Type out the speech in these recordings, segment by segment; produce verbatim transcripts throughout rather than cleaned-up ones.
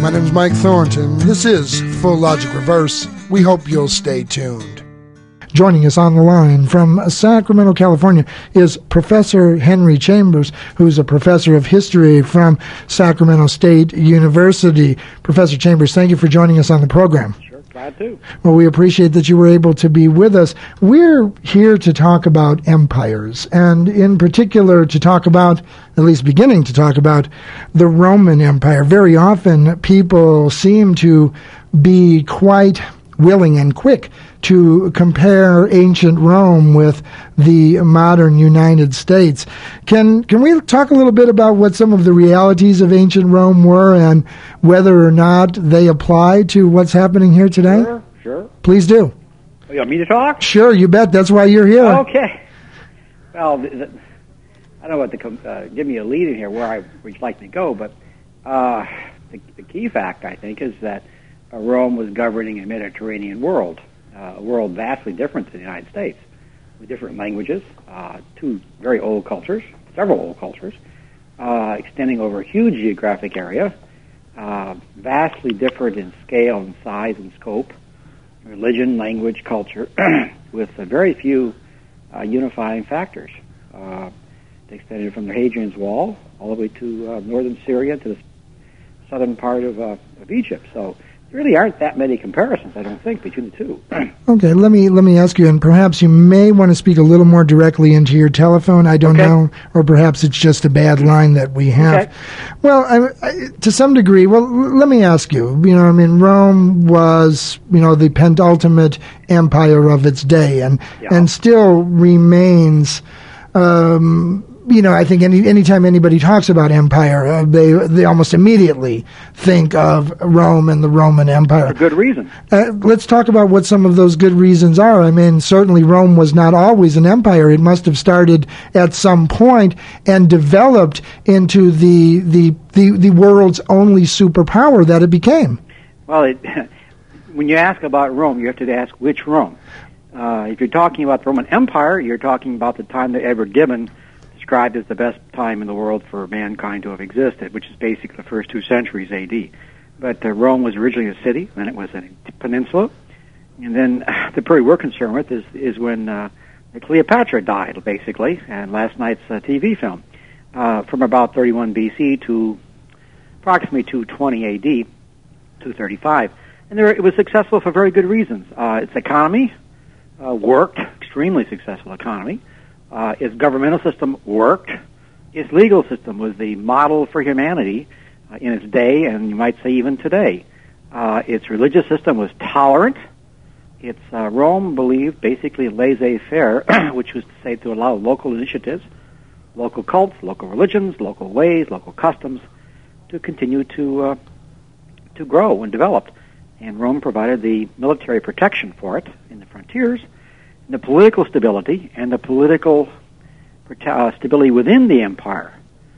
My name is Mike Thornton. This is Full Logic Reverse. We hope you'll stay tuned. Joining us on the line from Sacramento, California, is Professor Henry Chambers, who's a professor of history from Sacramento State University. Professor Chambers, thank you for joining us on the program. Sure, glad to. Well, we appreciate that you were able to be with us. We're here to talk about empires, and in particular to talk about, at least beginning to talk about, the Roman Empire. Very often people seem to be quite willing and quick to compare ancient Rome with the modern United States. Can can we talk a little bit about what some of the realities of ancient Rome were and whether or not they apply to what's happening here today? Sure, sure. Please do. Oh, you want me to talk? Sure, you bet. That's why you're here. Okay. Well, th- th- I don't know what to com- uh, give me a lead in here where I would like to go, but uh, the, the key fact, I think, is that uh, Rome was governing a Mediterranean world, uh, a world vastly different to the United States, with different languages, uh, two very old cultures, several old cultures, uh, extending over a huge geographic area, uh, vastly different in scale and size and scope, religion, language, culture, with uh, very few uh, unifying factors. Uh, they extended from the Hadrian's Wall all the way to uh, northern Syria to the southern part of, uh, of Egypt. So there really aren't that many comparisons, I don't think, between the two. Okay, let me let me ask you, and perhaps you may want to speak a little more directly into your telephone. I don't okay. know, or perhaps it's just a bad line that we have. Okay. Well, I, I, to some degree, well, l- let me ask you. You know, I mean, Rome was, you know, the penultimate empire of its day, and yeah. and still remains. Um, You know, I think any anytime anybody talks about empire, uh, they they almost immediately think of Rome and the Roman Empire. For good reason. Uh, let's talk about what some of those good reasons are. I mean, certainly Rome was not always an empire. It must have started at some point and developed into the the the, the world's only superpower that it became. Well, it, when you ask about Rome, you have to ask which Rome. Uh, if you're talking about the Roman Empire, you're talking about the time that Edward Gibbon described as the best time in the world for mankind to have existed, which is basically the first two centuries A D. But uh, Rome was originally a city, then it was a peninsula, and then uh, the period we're concerned with is is when uh, Cleopatra died, basically, and last night's uh, T V film, uh, from about thirty-one B C to approximately two twenty A D, two thirty-five. And there, it was successful for very good reasons. Uh, its economy uh, worked, extremely successful economy. Uh, its governmental system worked. Its legal system was the model for humanity uh, in its day, and you might say even today. Uh, its religious system was tolerant. Its uh, Rome believed basically laissez-faire, which was to say to allow local initiatives, local cults, local religions, local ways, local customs to continue to uh, to grow and develop. And Rome provided the military protection for it in the frontiers, the political stability and the political uh, stability within the empire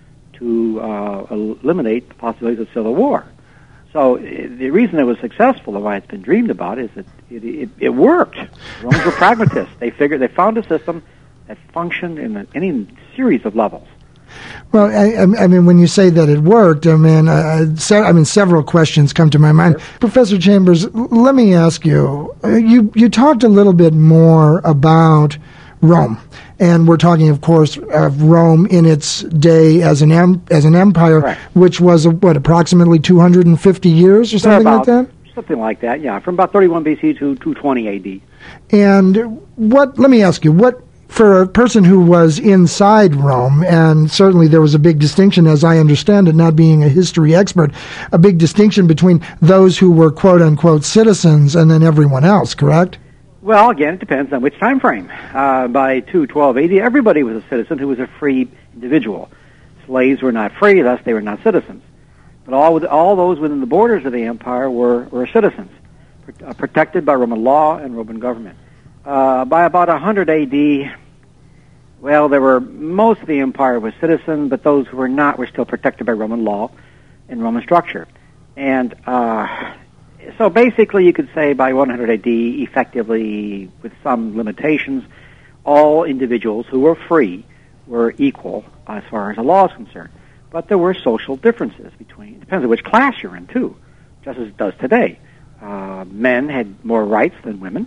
to uh, eliminate the possibilities of civil war. So uh, the reason it was successful and why it's been dreamed about is that it, it, it worked. Romans were pragmatists. They figured they found a system that functioned in any series of levels. Well, I, I mean, when you say that it worked, I mean, uh, se- I mean, several questions come to my mind. Sure. Professor Chambers, l- let me ask you, uh, you, you talked a little bit more about Rome, and we're talking, of course, of Rome in its day as an em- as an empire, right. which was, uh, what, approximately two hundred fifty years or something about, like that? Something like that, yeah, from about thirty-one B C to two twenty A D. And what, let me ask you, what, for a person who was inside Rome, and certainly there was a big distinction, as I understand it, not being a history expert, a big distinction between those who were quote-unquote citizens and then everyone else, correct? Well, again, it depends on which time frame. Uh, by two twelve A D, everybody was a citizen who was a free individual. Slaves were not free, thus they were not citizens. But all all those within the borders of the empire were, were citizens, pr- uh, protected by Roman law and Roman government. Uh, by about one hundred A D, well, there were, most of the empire was citizen, but those who were not were still protected by Roman law and Roman structure. And uh, so basically you could say by one hundred A D, effectively, with some limitations, all individuals who were free were equal as far as the law is concerned. But there were social differences between, it depends on which class you're in, too. just as it does today. Uh, men had more rights than women.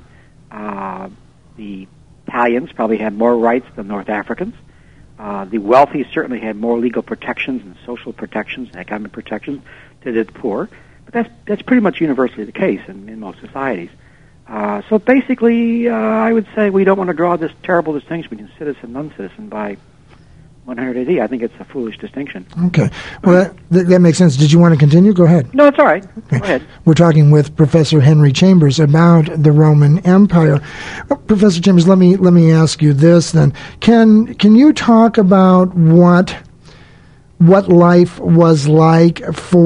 Uh, the Italians probably had more rights than North Africans. Uh, the wealthy certainly had more legal protections and social protections and economic protections than the poor. But that's that's pretty much universally the case in, in most societies. Uh, so basically, uh, I would say we don't want to draw this terrible distinction between citizen and non-citizen by one hundred A D. I think it's a foolish distinction. Okay. Well, that, that makes sense. Did you want to continue? Go ahead. No, it's all right. Okay. Go ahead. We're talking with Professor Henry Chambers about the Roman Empire. Well, Professor Chambers, let me let me ask you this then. Can can you talk about what what life was like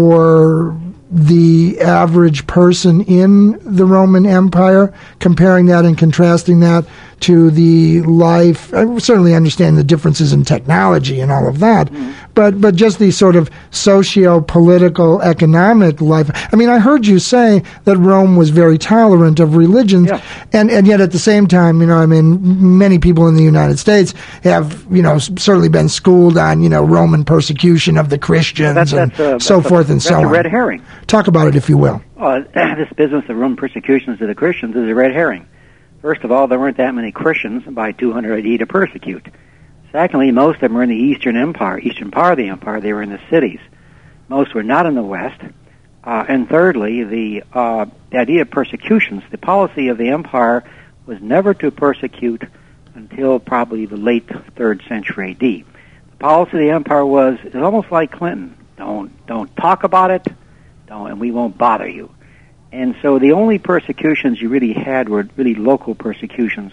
for the average person in the Roman Empire, comparing that and contrasting that to the life? I certainly understand the differences in technology and all of that, mm-hmm. but but just the sort of socio-political, economic life. I mean, I heard you say that Rome was very tolerant of religions, yeah. and, and yet at the same time, you know, I mean, many people in the United States have, you know, certainly been schooled on, you know, Roman persecution of the Christians well, that's, and that's, uh, so that's forth a, and so on. That's a red herring. Talk about it, if you will. Well, this business of Roman persecutions of the Christians is a red herring. First of all, there weren't that many Christians by two hundred A D to persecute. Secondly, most of them were in the Eastern Empire, eastern part of the empire. They were in the cities. Most were not in the West. Uh, and thirdly, the, uh, the idea of persecutions, the policy of the empire was never to persecute until probably the late third century A D. The policy of the empire was, it's almost like Clinton. Don't, don't talk about it, don't, and we won't bother you. And so the only persecutions you really had were really local persecutions.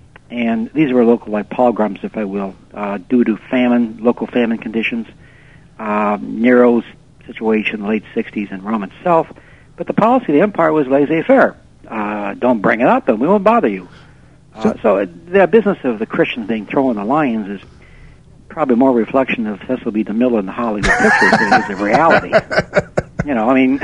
And these were local, like pogroms, if I will, uh, due to famine, local famine conditions, uh, Nero's situation in the late sixties in Rome itself. But the policy of the empire was laissez-faire. Uh, don't bring it up, and we won't bother you. Uh, so the business of the Christians being thrown in the lions is probably more reflection of Cecil B. DeMille in the Hollywood pictures than it is of reality. You know, I mean,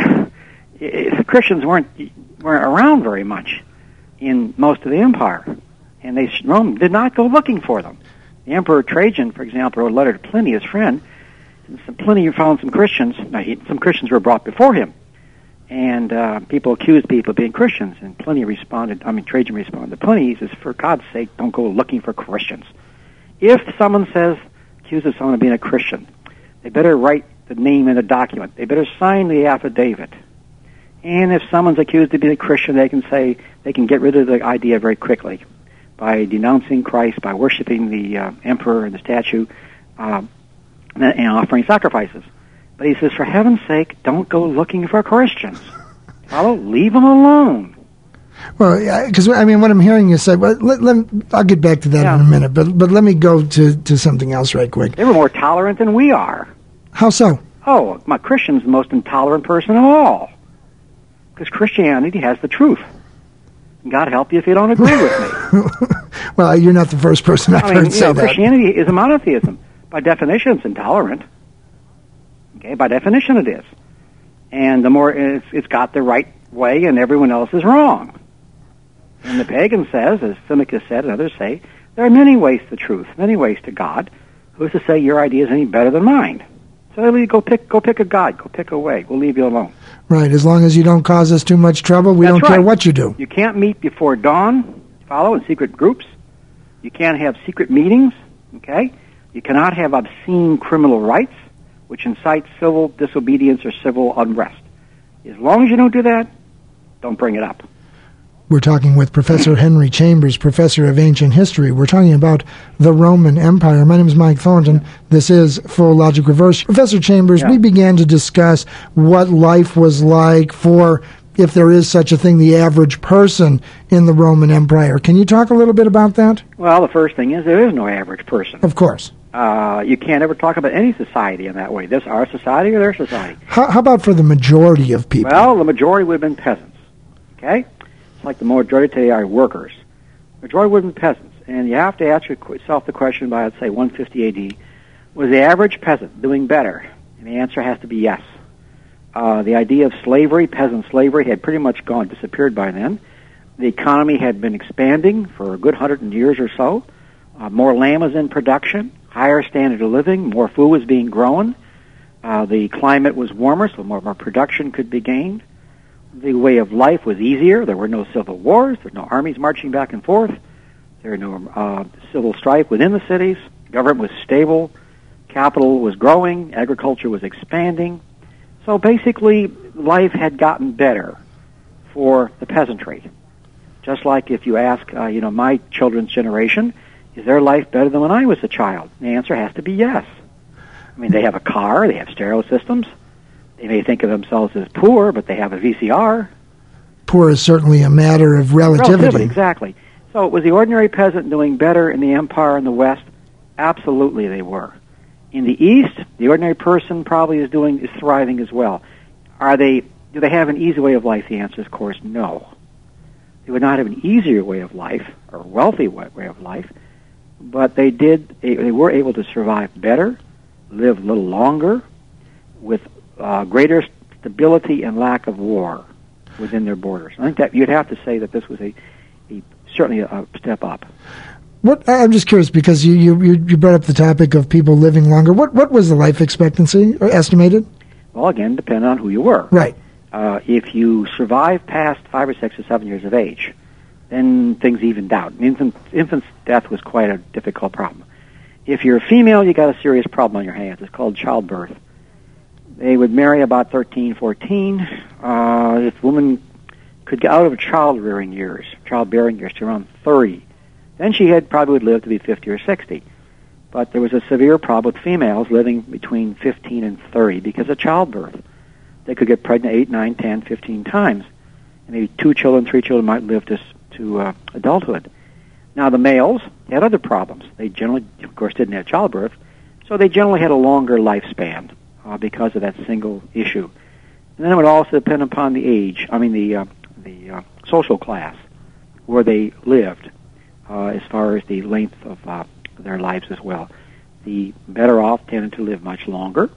it, Christians weren't weren't around very much in most of the empire, and they Rome did not go looking for them. The Emperor Trajan, for example, wrote a letter to Pliny, his friend, and some, Pliny found some Christians. No, he, some Christians were brought before him, and uh, people accused people of being Christians, and Pliny responded. I mean, Trajan responded to Pliny. He says, "For God's sake, don't go looking for Christians. If someone says accuses someone of being a Christian, they better write the name in a document. They better sign the affidavit. And if someone's accused of being a Christian, they can say they can get rid of the idea very quickly by denouncing Christ, by worshiping the uh, emperor and the statue, um, and, and offering sacrifices. But he says, for heaven's sake, don't go looking for Christians. Follow, leave them alone." Well, because I mean, what I'm hearing you say, well, let, let, I'll get back to that yeah. in a minute, but but let me go to, to something else right quick. They were more tolerant than we are. How so? Oh, my Christian's the most intolerant person of all. Because Christianity has the truth. God help you if you don't agree with me. Well, you're not the first person I've I mean, heard you say know, that. Christianity is a monotheism. By definition, it's intolerant. Okay, by definition it is. And the more it's, it's got the right way and everyone else is wrong. And the pagan says, as Seneca said and others say, there are many ways to truth, many ways to God. Who's to say your idea is any better than mine? So go pick, go pick a God, go pick a way. We'll leave you alone. Right, as long as you don't cause us too much trouble, we That's don't right. care what you do. You can't meet before dawn, follow in secret groups. You can't have secret meetings, okay? You cannot have obscene criminal rights, which incite civil disobedience or civil unrest. As long as you don't do that, don't bring it up. We're talking with Professor Henry Chambers, Professor of Ancient History. We're talking about the Roman Empire. My name is Mike Thornton. This is Full Logic Reverse. Professor Chambers, yeah. we began to discuss what life was like for, if there is such a thing, the average person in the Roman Empire. Can you talk a little bit about that? Well, the first thing is there is no average person. Of course. Uh, you can't ever talk about any society in that way. This our society or their society. How, how about for the majority of people? Well, the majority would have been peasants, okay? Like the majority today are workers. Majority would have been peasants. And you have to ask yourself the question by, let's say, one fifty A D, was the average peasant doing better? And the answer has to be yes. Uh, the idea of slavery, peasant slavery, had pretty much gone, disappeared by then. The economy had been expanding for a good hundred years or so. Uh, more land was in production, higher standard of living, more food was being grown. Uh, the climate was warmer, so more, more production could be gained. the way of life was easier. There were no civil wars. There were no armies marching back and forth. There were no uh, civil strife within the cities. Government was stable. Capital was growing. Agriculture was expanding. So basically, life had gotten better for the peasantry. Just like if you ask, uh, you know, my children's generation, is their life better than when I was a child? The answer has to be yes. I mean, they have a car. They have stereo systems. They may think of themselves as poor, but they have a V C R. Poor is certainly a matter of relativity. Relativity, exactly. So was the ordinary peasant doing better in the empire in the West? Absolutely they were. In the East, the ordinary person probably is doing is thriving as well. Are they? Do they have an easy way of life? The answer is, of course, no. They would not have an easier way of life or a wealthy way of life, but they did. They were able to survive better, live a little longer, with uh, greater stability and lack of war within their borders. I think that you'd have to say that this was a, a certainly a, a step up. What I'm just curious because you, you you brought up the topic of people living longer. What what was the life expectancy estimated? Well, again, depending on who you were. Right. Uh, if you survive past five or six or seven years of age, then things evened out. Infant, infant's death was quite a difficult problem. If you're a female, you got a serious problem on your hands. It's called childbirth. They would marry about thirteen, fourteen. Uh, if a woman could get out of child-rearing years, childbearing years to around thirty, then she had probably would live to be fifty or sixty. But there was a severe problem with females living between fifteen and thirty because of childbirth. They could get pregnant eight, nine, ten, fifteen times. And maybe two children, three children might live to, to uh, adulthood. Now, the males had other problems. They generally, of course, didn't have childbirth, so they generally had a longer lifespan uh, because of that single issue. And then it would also depend upon the age, I mean the, uh, the uh, social class where they lived. Uh, as far as the length of uh, their lives as well. The better off tended to live much longer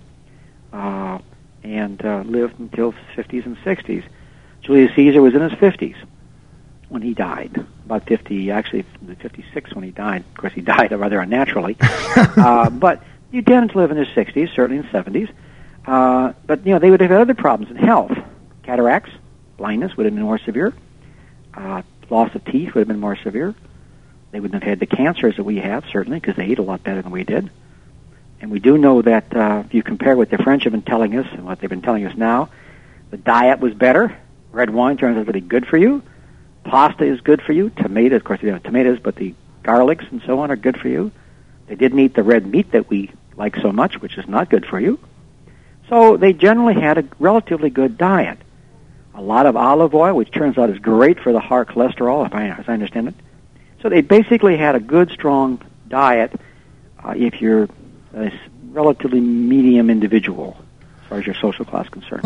uh, and uh, lived until fifties and sixties. Julius Caesar was in his fifties when he died, about fifty, actually fifty-six when he died. Of course, he died rather unnaturally. uh, but you tended to live in his sixties, certainly in seventies. Uh, but, you know, they would have had other problems in health. Cataracts, blindness would have been more severe. Uh, loss of teeth would have been more severe. They wouldn't have had the cancers that we have, certainly, because they ate a lot better than we did. And we do know that uh, if you compare what the French have been telling us and what they've been telling us now, the diet was better. Red wine turns out to be good for you. Pasta is good for you. Tomatoes, of course, they have tomatoes, but the garlics and so on are good for you. They didn't eat the red meat that we like so much, which is not good for you. So they generally had a relatively good diet. A lot of olive oil, which turns out is great for the heart cholesterol, if I, as I understand it. So they basically had a good, strong diet uh, if you're a relatively medium individual as far as your social class is concerned.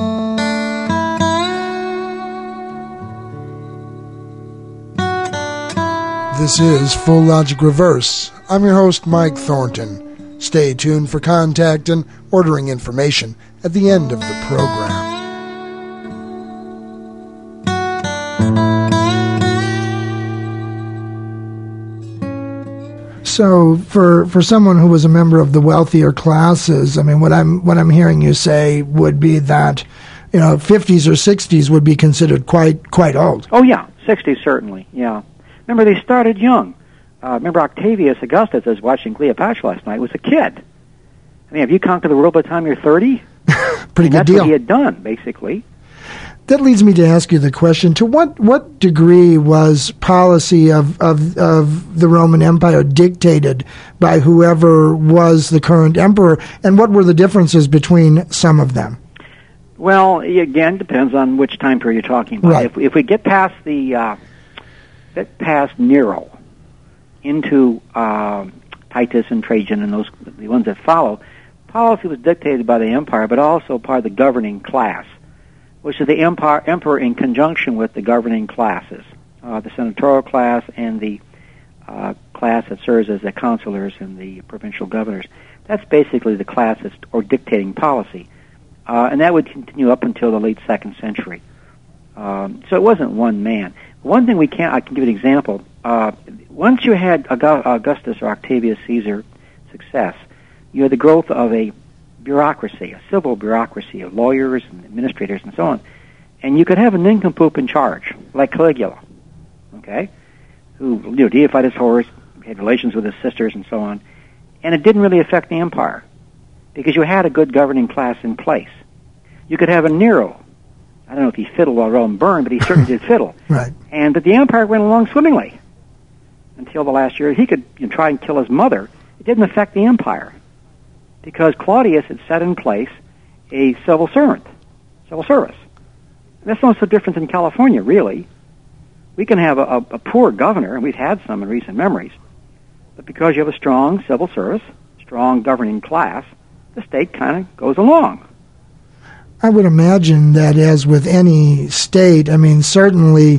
This is Full Logic Reverse. I'm your host, Mike Thornton. Stay tuned for contact and ordering information at the end of the program. So, for for someone who was a member of the wealthier classes, I mean, what I'm what I'm hearing you say would be that, you know, fifties or sixties would be considered quite quite old. Oh yeah, sixties certainly. Yeah, remember they started young. Uh, remember Octavius Augustus, as watching Cleopatra last night, was a kid. I mean, have you conquered the world by the time you're thirty? Pretty good that's deal. What he had done, basically. That leads me to ask you the question, to what, what degree was policy of, of, of the Roman Empire dictated by whoever was the current emperor, and what were the differences between some of them? Well, again, depends on which time period you're talking about. Right. If, if we get past the uh, get past Nero into uh, Titus and Trajan and those the ones that follow, policy was dictated by the empire, but also part of the governing class, which is the empire, emperor in conjunction with the governing classes, uh, the senatorial class and the uh, class that serves as the consulars and the provincial governors. That's basically the class that's or dictating policy. Uh, and that would continue up until the late second century. Um, so it wasn't one man. One thing we can't, I can give an example. Uh, once you had Augustus or Octavius Caesar success, you had the growth of a bureaucracy, a civil bureaucracy of lawyers and administrators and so on. And you could have a nincompoop in charge, like Caligula, okay, who you know, deified his horse, had relations with his sisters, and so on. And it didn't really affect the empire, because you had a good governing class in place. You could have a Nero. I don't know if he fiddled while Rome burned, but he certainly did fiddle. Right. And but the empire went along swimmingly until the last year. He could you know, try and kill his mother. It didn't affect the empire, because Claudius had set in place a civil servant, civil service. And that's not so different than California, really. We can have a, a, a poor governor, and we've had some in recent memories, but because you have a strong civil service, strong governing class, the state kind of goes along. I would imagine that, as with any state, I mean, certainly,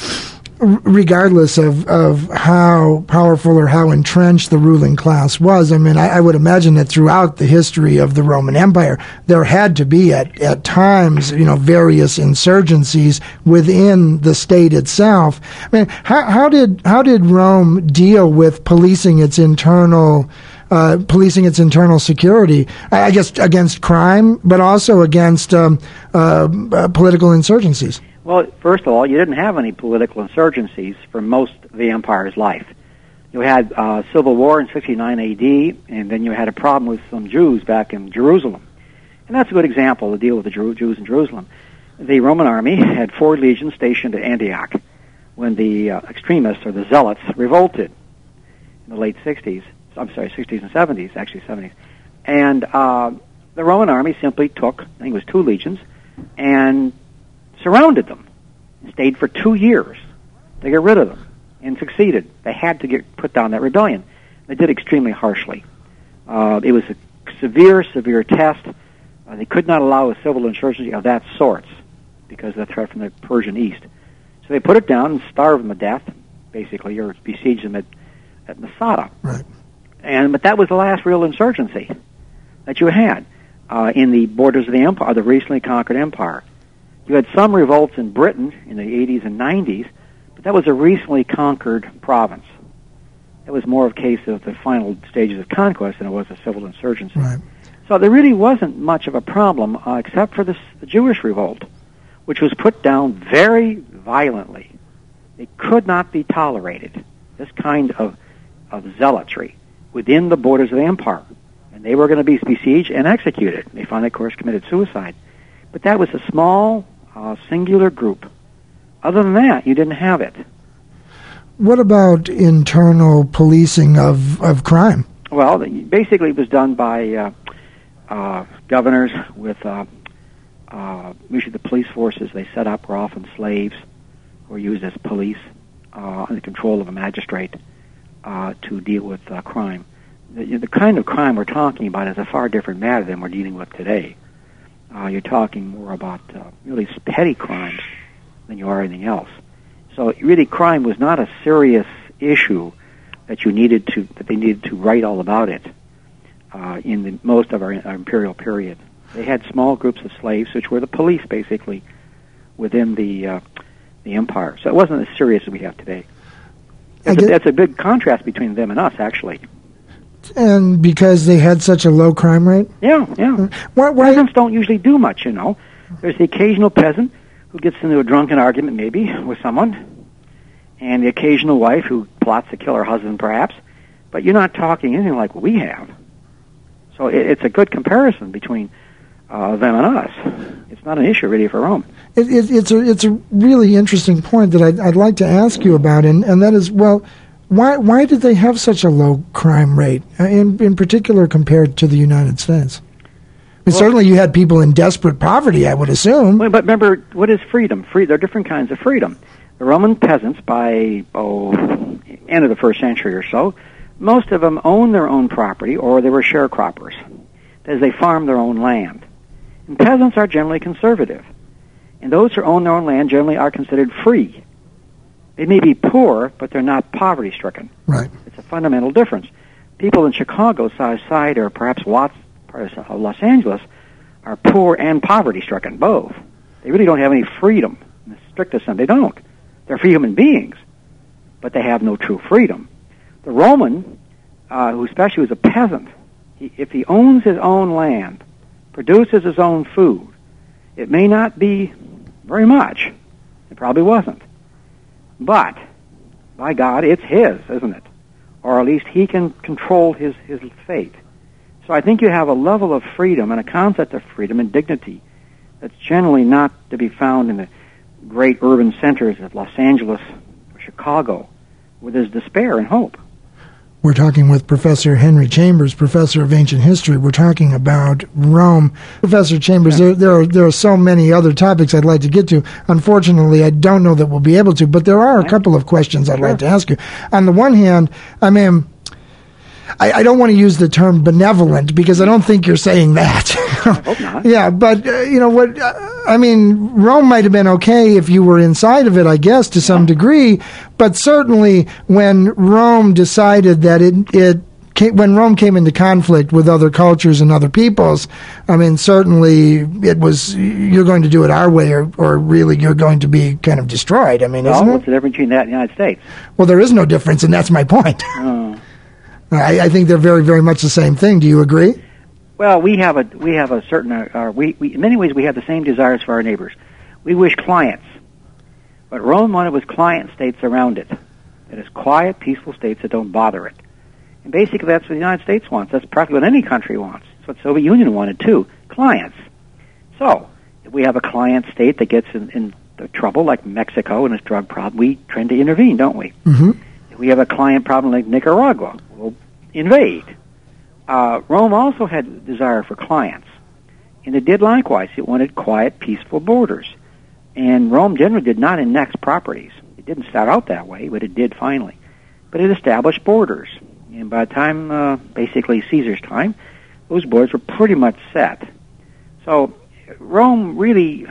regardless of, of how powerful or how entrenched the ruling class was, I mean, I, I would imagine that throughout the history of the Roman Empire, there had to be at, at times, you know, various insurgencies within the state itself. I mean, how, how did how did Rome deal with policing its internal uh, policing its internal security? I, I guess against crime, but also against um, uh, uh, political insurgencies. Well, first of all, you didn't have any political insurgencies for most of the empire's life. You had uh, civil war in sixty-nine A D, and then you had a problem with some Jews back in Jerusalem. And that's a good example to deal with the Jew- Jews in Jerusalem. The Roman army had four legions stationed at Antioch when the uh, extremists, or the zealots, revolted in the late sixties. I'm sorry, sixties and seventies, actually seventies. And uh, the Roman army simply took, I think it was two legions, and surrounded them, stayed for two years to get rid of them, and succeeded. They had to get put down that rebellion. They did extremely harshly. Uh, it was a severe, severe test. Uh, they could not allow a civil insurgency of that sort because of the threat from the Persian East. So they put it down and starved them to death, basically, or besieged them at, at Masada. Right. And but that was the last real insurgency that you had uh, in the borders of the empire, the recently conquered empire. You had some revolts in Britain in the eighties and nineties, but that was a recently conquered province. It was more of a case of the final stages of conquest than it was a civil insurgency. Right. So there really wasn't much of a problem, uh, except for this, the Jewish revolt, which was put down very violently. It could not be tolerated, this kind of, of zealotry within the borders of the empire. And they were going to be besieged and executed. They finally, of course, committed suicide. But that was a small, uh, singular group. Other than that, you didn't have it. What about internal policing of, of crime? Well, basically it was done by uh, uh, governors with, uh, uh, usually the police forces they set up were often slaves who were used as police uh, under control of a magistrate uh, to deal with uh, crime. The, the kind of crime we're talking about is a far different matter than we're dealing with today. Uh, you're talking more about uh, really petty crimes than you are anything else. So really, crime was not a serious issue that you needed to that they needed to write all about it uh, in the, most of our, our imperial period. They had small groups of slaves, which were the police, basically, within the uh, the empire. So it wasn't as serious as we have today. That's a, that's a big contrast between them and us, actually. And because they had such a low crime rate? Yeah, yeah. Why, why? Peasants don't usually do much, you know. There's the occasional peasant who gets into a drunken argument, maybe, with someone, and the occasional wife who plots to kill her husband, perhaps. But you're not talking anything like what we have. So it, it's a good comparison between uh, them and us. It's not an issue, really, for Rome. It, it, it's, a, it's a really interesting point that I'd, I'd like to ask you about, and, and that is, well, Why why did they have such a low crime rate, in in particular compared to the United States? I mean, well, certainly you had people in desperate poverty, I would assume. But remember, what is freedom? Free, there are different kinds of freedom. The Roman peasants, by oh, end of the first century or so, most of them owned their own property, or they were sharecroppers, as they farmed their own land. And peasants are generally conservative, and those who own their own land generally are considered free. They may be poor, but they're not poverty-stricken. Right. It's a fundamental difference. People in Chicago-sized side, or perhaps Watts, Los Angeles, are poor and poverty-stricken, both. They really don't have any freedom in the strictest sense. They don't. They're free human beings, but they have no true freedom. The Roman, uh, who especially was a peasant, he, if he owns his own land, produces his own food, it may not be very much. It probably wasn't. But, by God, it's his, isn't it? Or at least he can control his, his fate. So I think you have a level of freedom and a concept of freedom and dignity that's generally not to be found in the great urban centers of Los Angeles or Chicago, where there's despair and hope. We're talking with Professor Henry Chambers, Professor of Ancient History. We're talking about Rome. Professor Chambers, yeah. there, there, are, there are so many other topics I'd like to get to. Unfortunately, I don't know that we'll be able to, but there are a couple of questions I'd sure. like to ask you. On the one hand, I mean, I, I don't want to use the term benevolent because I don't think you're saying that. I hope not. Yeah, but, uh, you know, what? Uh, I mean, Rome might have been okay if you were inside of it, I guess, to some degree, but certainly when Rome decided that it, it came, when Rome came into conflict with other cultures and other peoples, I mean, certainly it was, you're going to do it our way or, or really you're going to be kind of destroyed. I mean, well, isn't it? What's the difference between that and the United States? Well, there is no difference, and that's my point. Oh. I, I think they're very, very much the same thing. Do you agree? Well, we have a we have a certain uh, uh, we, we in many ways we have the same desires for our neighbors. We wish clients. What Rome wanted was client states around it. That is, quiet, peaceful states that don't bother it. And basically that's what the United States wants. That's practically what any country wants. That's what the Soviet Union wanted too, clients. So, if we have a client state that gets in, in trouble, like Mexico and its drug problem, we tend to intervene, don't we? Mm-hmm. If we have a client problem like Nicaragua, we'll invade. Uh, Rome also had a desire for clients, and it did likewise. It wanted quiet, peaceful borders. And Rome generally did not annex properties. It didn't start out that way, but it did finally. But it established borders. And by the time, uh, basically Caesar's time, those borders were pretty much set. So Rome really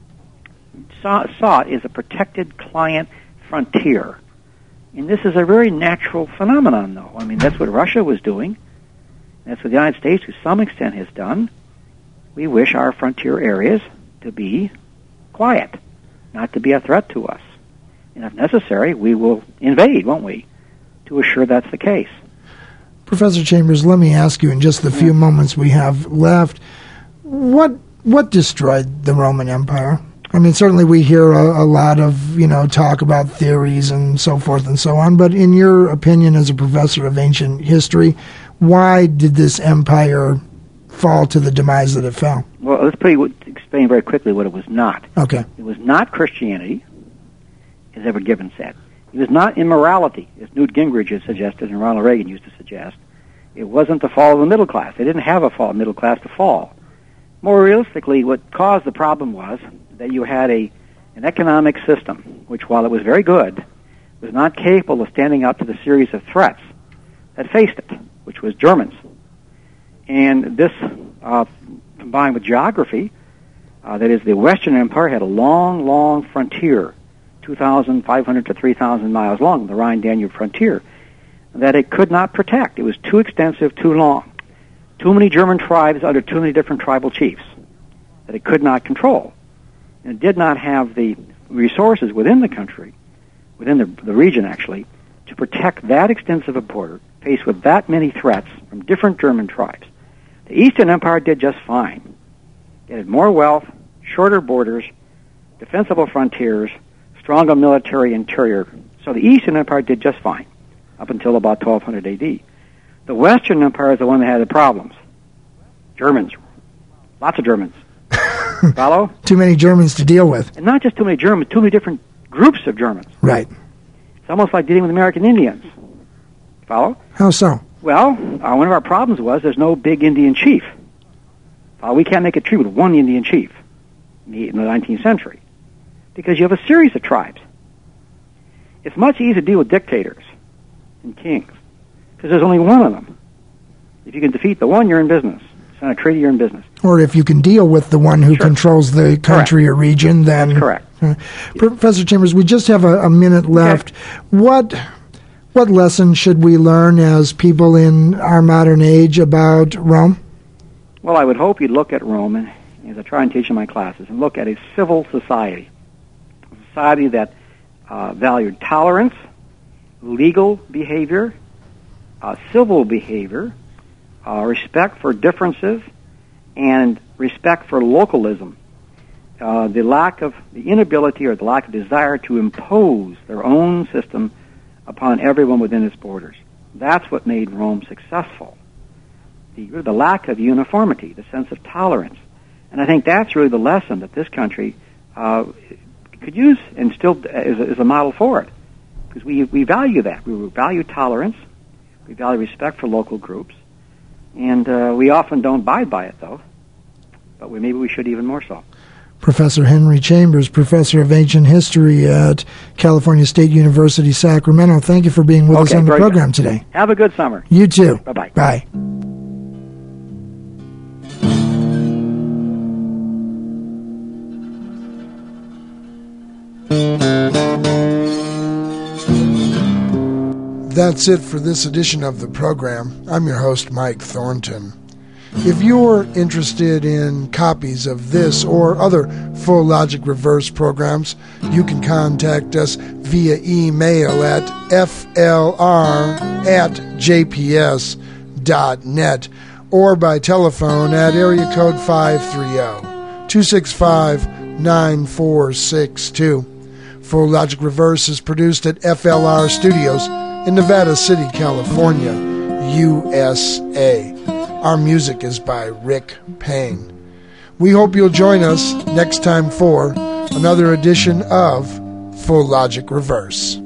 saw, saw it as a protected client frontier. And this is a very natural phenomenon, though. I mean, that's what Russia was doing. That's what the United States, to some extent, has done. We wish our frontier areas to be quiet, not to be a threat to us. And if necessary, we will invade, won't we, to assure that's the case. Professor Chambers, let me ask you in just the few moments we have left, what what destroyed the Roman Empire? I mean, certainly we hear a, a lot of, you know, talk about theories and so forth and so on, but in your opinion as a professor of ancient history, why did this empire fall to the demise that it fell? Well, let's pretty, explain very quickly what it was not. Okay. It was not Christianity, as Edward Gibbon said. It was not immorality, as Newt Gingrich had suggested and Ronald Reagan used to suggest. It wasn't the fall of the middle class. They didn't have a fall middle class to fall. More realistically, what caused the problem was that you had a an economic system, which, while it was very good, was not capable of standing up to the series of threats that faced it, which was Germans. And this, uh, combined with geography, uh, that is, the Western Empire had a long, long frontier, two thousand five hundred to three thousand miles long, the Rhine-Danube frontier, that it could not protect. It was too extensive, too long. Too many German tribes under too many different tribal chiefs that it could not control. And it did not have the resources within the country, within the, the region actually, to protect that extensive a border, faced with that many threats from different German tribes. The Eastern Empire did just fine. It had more wealth, shorter borders, defensible frontiers, stronger military interior. So the Eastern Empire did just fine up until about twelve hundred A D. The Western Empire is the one that had the problems. Germans. Lots of Germans. Follow? Too many Germans to deal with. And not just too many Germans, too many different groups of Germans. Right. It's almost like dealing with American Indians. Follow? How so? Well, uh, one of our problems was there's no big Indian chief. Uh, we can't make a treaty with one Indian chief in the, in the nineteenth century because you have a series of tribes. It's much easier to deal with dictators and kings because there's only one of them. If you can defeat the one, you're in business. Sign a treaty, you're in business. Or if you can deal with the one who sure. controls the country correct. or region, then... That's correct. Uh, Professor Chambers, we just have a, a minute left. Okay. What what lessons should we learn as people in our modern age about Rome? Well, I would hope you'd look at Rome, and, as I try and teach in my classes, and look at a civil society. A society that uh, valued tolerance, legal behavior, uh, civil behavior, uh, respect for differences, and respect for localism. uh, the lack of, the inability or the lack of desire to impose their own system upon everyone within its borders. That's what made Rome successful. The, the lack of uniformity, the sense of tolerance. And I think that's really the lesson that this country uh, could use and still is a, is a model for it. Because we, we value that. We value tolerance. We value respect for local groups. And uh, we often don't abide by it, though. But we, maybe we should even more so. Professor Henry Chambers, Professor of Ancient History at California State University, Sacramento. Thank you for being with okay, us on the program good. today. Have a good summer. You too. Bye-bye. Bye. That's it for this edition of the program. I'm your host, Mike Thornton. If you're interested in copies of this or other Full Logic Reverse programs, you can contact us via email at f l r at j p s dot net or by telephone at area code five three zero, two six five, nine four six two. Full Logic Reverse is produced at F L R Studios in Nevada City, California, U S A. Our music is by Rick Payne. We hope you'll join us next time for another edition of Full Logic Reverse.